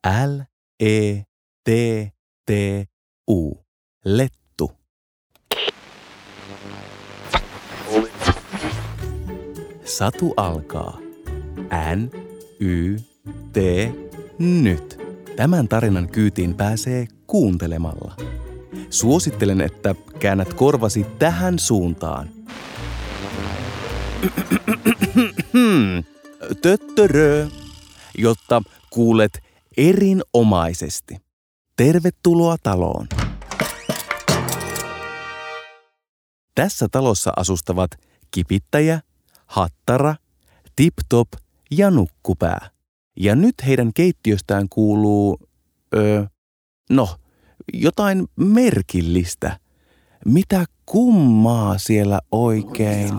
L-E-T-T-U. Lettu. Satu alkaa. N-Y-T nyt. Tämän tarinan kyytiin pääsee kuuntelemalla. Suosittelen, että käännät korvasi tähän suuntaan. Töttörö, jotta kuulet erinomaisesti. Tervetuloa taloon. Tässä talossa asustavat Kipittäjä, Hattara, Tiptop ja Nukkupää. Ja nyt heidän keittiöstään kuuluu, jotain merkillistä. Mitä kummaa siellä oikein?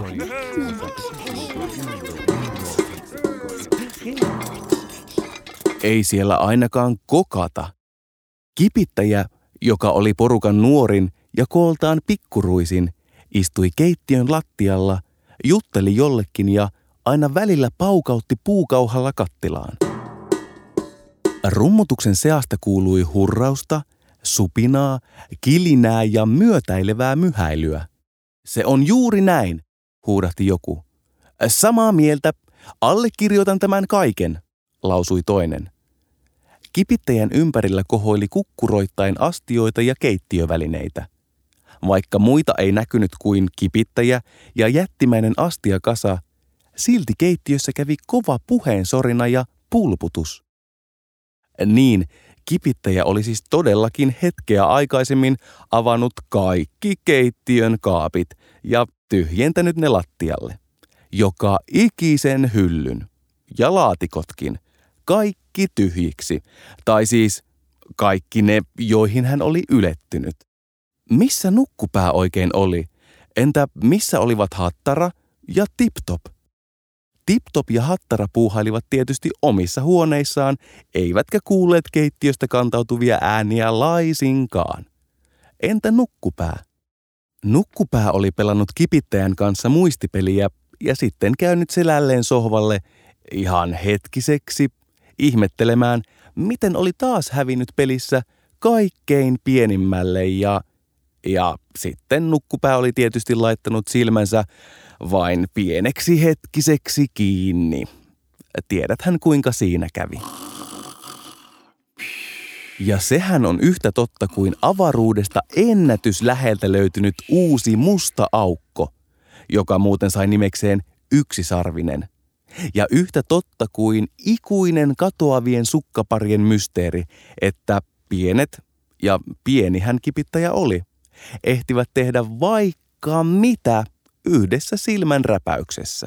Ei siellä ainakaan kokata. Kipittäjä, joka oli porukan nuorin ja kooltaan pikkuruisin, istui keittiön lattialla, jutteli jollekin ja aina välillä paukautti puukauhalla kattilaan. Rummutuksen seasta kuului hurrausta, supinaa, kilinää ja myötäilevää myhäilyä. Se on juuri näin, huudahti joku. Samaa mieltä, allekirjoitan tämän kaiken, lausui toinen. Kipittäjän ympärillä kohoili kukkuroittain astioita ja keittiövälineitä. Vaikka muita ei näkynyt kuin Kipittäjä ja jättimäinen astiakasa, silti keittiössä kävi kova puheensorina ja pulputus. Niin, Kipittäjä oli siis todellakin hetkeä aikaisemmin avannut kaikki keittiön kaapit ja tyhjentänyt ne lattialle. Joka ikisen hyllyn ja laatikotkin, kaikki tyhjiksi, tai siis kaikki ne, joihin hän oli ylettynyt. Missä Nukkupää oikein oli? Entä missä olivat Hattara ja Tiptop? Tiptop ja Hattara puuhailivat tietysti omissa huoneissaan, eivätkä kuulleet keittiöstä kantautuvia ääniä laisinkaan. Entä Nukkupää? Nukkupää oli pelannut Kipittäjän kanssa muistipeliä ja sitten käynyt selälleen sohvalle ihan hetkiseksi ihmettelemään, miten oli taas hävinnyt pelissä kaikkein pienimmälle ja sitten Nukkupää oli tietysti laittanut silmänsä vain pieneksi hetkiseksi kiinni. Tiedäthän kuinka siinä kävi. Ja sehän on yhtä totta kuin avaruudesta ennätysläheltä löytynyt uusi musta aukko, joka muuten sai nimekseen Yksisarvinen. Ja yhtä totta kuin ikuinen katoavien sukkaparien mysteeri, että pienet, ja pienihän Kipittäjä oli, ehtivät tehdä vaikka mitä yhdessä silmänräpäyksessä.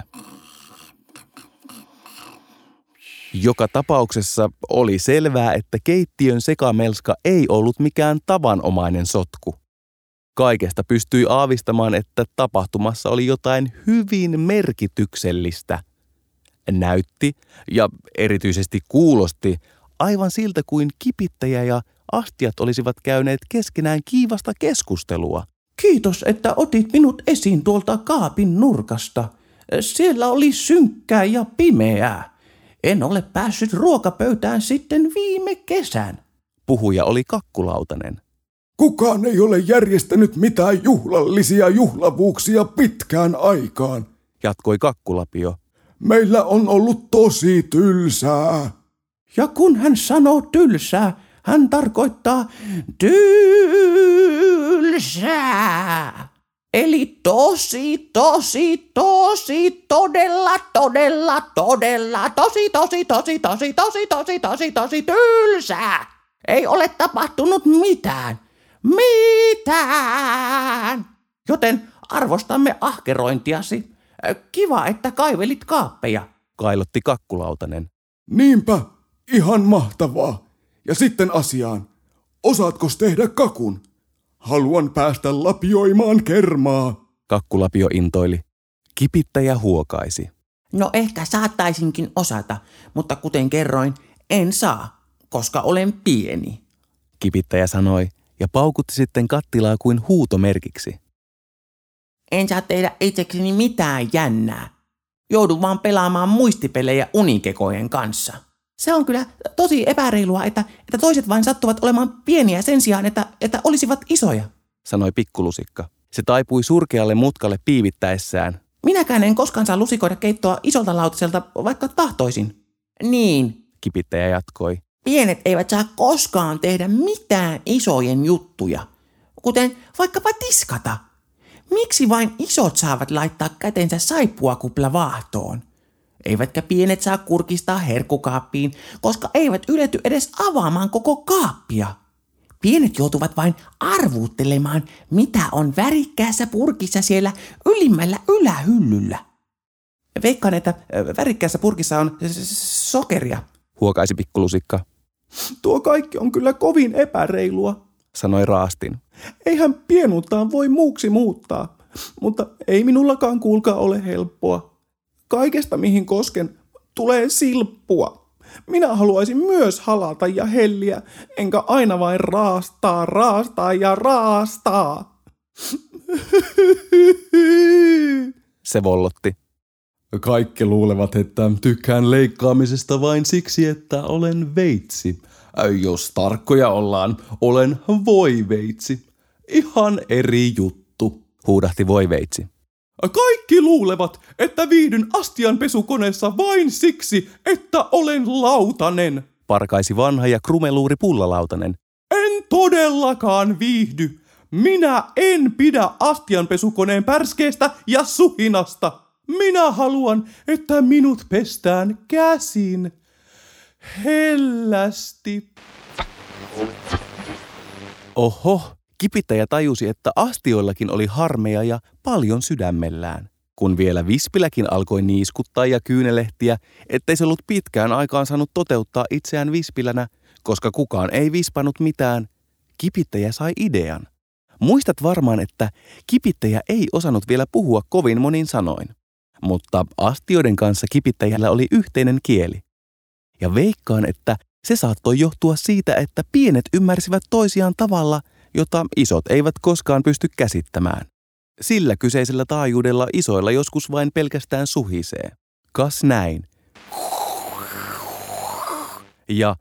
Joka tapauksessa oli selvää, että keittiön sekamelska ei ollut mikään tavanomainen sotku. Kaikesta pystyi aavistamaan, että tapahtumassa oli jotain hyvin merkityksellistä. Näytti ja erityisesti kuulosti aivan siltä kuin Kipittäjä ja astiat olisivat käyneet keskenään kiivasta keskustelua. Kiitos, että otit minut esiin tuolta kaapin nurkasta. Siellä oli synkkää ja pimeää. En ole päässyt ruokapöytään sitten viime kesän. Puhuja oli Kakkulautanen. Kukaan ei ole järjestänyt mitään juhlallisia juhlavuuksia pitkään aikaan, jatkoi Kakkulapio. Meillä on ollut tosi tylsää. Ja kun hän sanoo tylsää, hän tarkoittaa tylsää. Eli tosi, tosi tylsää. Ei ole tapahtunut mitään. Joten arvostamme ahkerointiasi. Kiva, että kaivelit kaappeja, kailotti Kakkulautanen. Niinpä, ihan mahtavaa. Ja sitten asiaan. Osaatko tehdä kakun? Haluan päästä lapioimaan kermaa. Kakkulapio intoili. Kipittäjä huokaisi. No ehkä saattaisinkin osata, mutta kuten kerroin, en saa, koska olen pieni. Kipittäjä sanoi ja paukutti sitten kattilaa kuin huutomerkiksi. En saa tehdä itsekseni mitään jännää. Joudun vaan pelaamaan muistipelejä unikekojen kanssa. Se on kyllä tosi epäreilua, että toiset vain sattuvat olemaan pieniä sen sijaan, että olisivat isoja, sanoi pikkulusikka. Se taipui surkealle mutkalle piivittäessään. Minäkään en koskaan saa lusikoida keittoa isolta lautaselta, vaikka tahtoisin. Niin, Kipittäjä jatkoi. Pienet eivät saa koskaan tehdä mitään isojen juttuja, kuten vaikkapa tiskata. Miksi vain isot saavat laittaa kätensä saippuakuplavahtoon? Eivätkä pienet saa kurkistaa herkkukaappiin, koska eivät ylety edes avaamaan koko kaappia. Pienet joutuvat vain arvuuttelemaan, mitä on värikkäässä purkissa siellä ylimmällä ylähyllyllä. Veikkaan, että värikkäässä purkissa on sokeria, huokaisi pikkulusikka. Tuo kaikki on kyllä kovin epäreilua, sanoi Raastin. Eihän pienuuttaan voi muuksi muuttaa, mutta ei minullakaan kuulkaa ole helppoa. Kaikesta mihin kosken tulee silppua. Minä haluaisin myös halata ja helliä, enkä aina vain raastaa ja raastaa. Se vollotti. Kaikki luulevat, että tykkään leikkaamisesta vain siksi, että olen veitsi. Jos tarkkoja ollaan, olen voiveitsi. Ihan eri juttu, huudahti voiveitsi. Kaikki luulevat, että viihdyn astianpesukoneessa vain siksi, että olen lautanen, parkaisi vanha ja krumeluuri pullalautanen. En todellakaan viihdy. Minä en pidä astianpesukoneen pärskeestä ja suhinasta. Minä haluan, että minut pestään käsin. Hellästi. Oho, Kipittäjä tajusi, että astioillakin oli harmeja ja paljon sydämellään. Kun vielä Vispiläkin alkoi niiskuttaa ja kyynelehtiä, ettei se ollut pitkään aikaan saanut toteuttaa itseään Vispilänä, koska kukaan ei vispannut mitään, Kipittäjä sai idean. Muistat varmaan, että Kipittäjä ei osannut vielä puhua kovin monin sanoin. Mutta astioiden kanssa Kipittäjällä oli yhteinen kieli. Ja veikkaan, että se saattoi johtua siitä, että pienet ymmärsivät toisiaan tavalla, jota isot eivät koskaan pysty käsittämään. Sillä kyseisellä taajuudella isoilla joskus vain pelkästään suhisee. Kas näin. Ja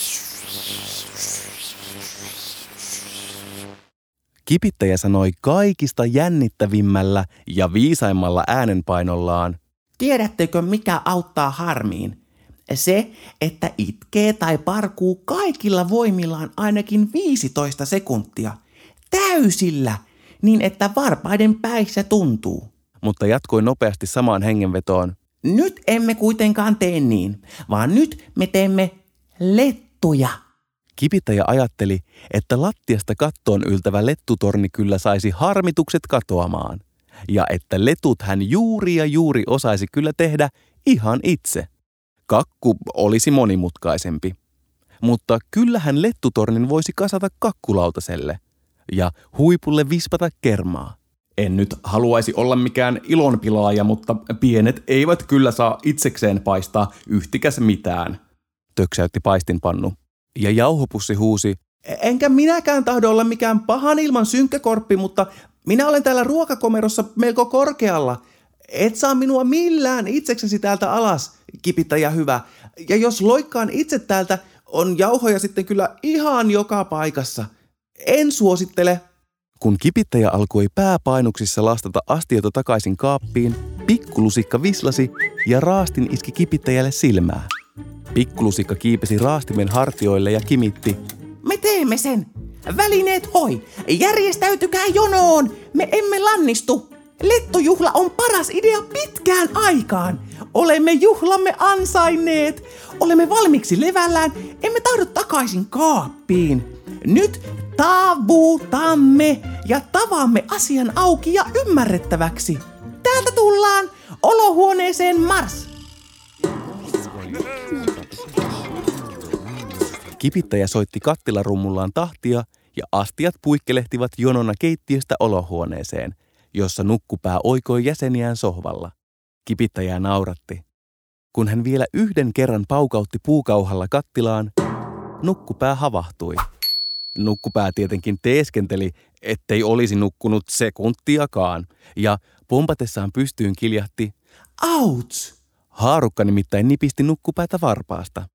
Kipittäjä sanoi kaikista jännittävimmällä ja viisaimmalla äänenpainollaan. Tiedättekö, mikä auttaa harmiin? Se, että itkee tai parkuu kaikilla voimillaan ainakin 15 sekuntia. Täysillä, niin että varpaiden päissä tuntuu. Mutta jatkoi nopeasti samaan hengenvetoon. Nyt emme kuitenkaan tee niin, vaan nyt me teemme lettuja. Kipittäjä ajatteli, että lattiasta kattoon yltävä lettutorni kyllä saisi harmitukset katoamaan. Ja että letut hän juuri osaisi kyllä tehdä ihan itse. Kakku olisi monimutkaisempi. Mutta kyllähän lettutornin voisi kasata kakkulautaselle ja huipulle vispata kermaa. En nyt haluaisi olla mikään ilonpilaaja, mutta pienet eivät kyllä saa itsekseen paistaa yhtikäs mitään, töksäytti paistinpannu. Ja jauhopussi huusi, enkä minäkään tahdo olla mikään pahan ilman synkkäkorppi, mutta minä olen täällä ruokakomerossa melko korkealla. Et saa minua millään itseksesi täältä alas, Kipittäjä hyvä. Ja jos loikkaan itse täältä, on jauhoja sitten kyllä ihan joka paikassa. En suosittele. Kun Kipittäjä alkoi pääpainuksissa lastata astiota takaisin kaappiin, pikkulusikka vislasi ja Raastin iski Kipittäjälle silmää. Pikkulusikka kiipesi Raastimen hartioille ja kimitti. Me teemme sen. Välineet hoi. Järjestäytykää jonoon. Me emme lannistu. Lettujuhla on paras idea pitkään aikaan. Olemme juhlamme ansainneet. Olemme valmiiksi levällään. Emme tahdo takaisin kaappiin. Nyt tavutamme ja tavamme asian auki ja ymmärrettäväksi. Täältä tullaan. Olohuoneeseen mars. Kipittäjä soitti kattilarummullaan tahtia ja astiat puikkelehtivat jonona keittiöstä olohuoneeseen, jossa nukkupää oikoi jäseniään sohvalla. Kipittäjää nauratti. Kun hän vielä yhden kerran paukautti puukauhalla kattilaan, nukkupää havahtui. Nukkupää tietenkin teeskenteli, ettei olisi nukkunut sekuntiakaan, ja pompatessaan pystyyn kiljahti, Auts! Haarukka nimittäin nipisti nukkupäätä varpaasta.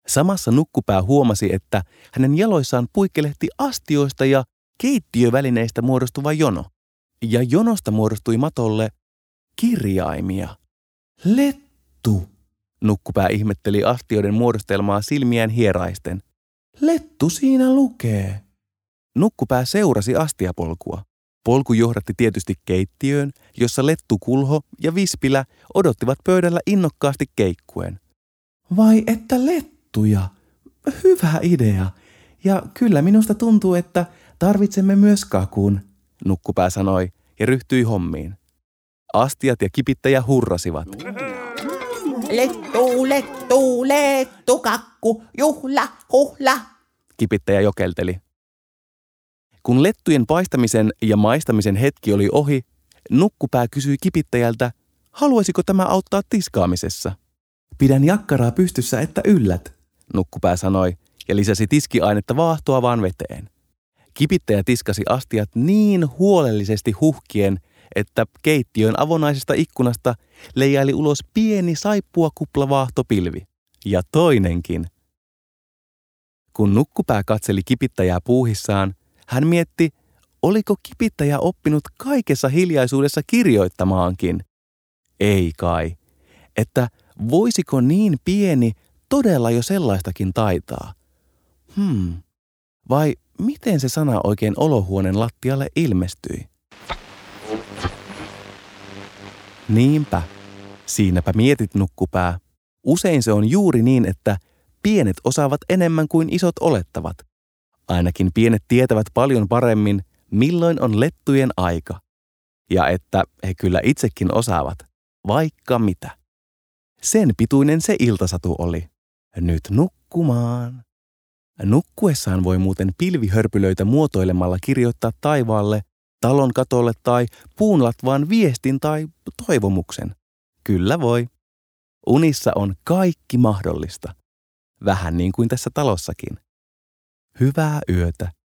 Samassa nukkupää huomasi, että hänen jaloissaan puikkelehti astioista ja keittiövälineistä muodostuva jono. Ja jonosta muodostui matolle kirjaimia. Lettu. Nukkupää ihmetteli astioiden muodostelmaa silmiään hieraisten. Lettu siinä lukee. Nukkupää seurasi astiapolkua. Polku johdatti tietysti keittiöön, jossa Lettu Kulho ja Vispilä odottivat pöydällä innokkaasti keikkuen. Vai että lettuja? Hyvä idea. Ja kyllä minusta tuntuu, että tarvitsemme myös kakun, Nukkupää sanoi ja ryhtyi hommiin. Astiat ja kipittäjä hurrasivat. Lettu, lettu, lettu, kakku, juhla, huhla. Kipittäjä jokelteli. Kun lettujen paistamisen ja maistamisen hetki oli ohi, Nukkupää kysyi kipittäjältä, haluaisiko tämä auttaa tiskaamisessa. Pidän jakkaraa pystyssä, että yllät, Nukkupää sanoi ja lisäsi tiskiainetta vaahtoavaan veteen. Kipittäjä tiskasi astiat niin huolellisesti huhkien, että keittiön avonaisesta ikkunasta leijaili ulos pieni saippuakuplavahtopilvi. Ja toinenkin. Kun Nukkupää katseli kipittäjää puuhissaan, hän mietti, oliko kipittäjä oppinut kaikessa hiljaisuudessa kirjoittamaankin. Ei kai. Että voisiko niin pieni todella jo sellaistakin taitaa? Vai miten se sana oikein olohuoneen lattialle ilmestyi? Niinpä. Siinäpä mietit, Nukkupää. Usein se on juuri niin, että pienet osaavat enemmän kuin isot olettavat. Ainakin pienet tietävät paljon paremmin, milloin on lettujen aika. Ja että he kyllä itsekin osaavat, vaikka mitä. Sen pituinen se iltasatu oli. Nyt nukkumaan. Nukkuessaan voi muuten pilvihörpylöitä muotoilemalla kirjoittaa taivaalle, talon katolle tai puun latvaan viestin tai toivomuksen. Kyllä voi. Unissa on kaikki mahdollista. Vähän niin kuin tässä talossakin. Hyvää yötä.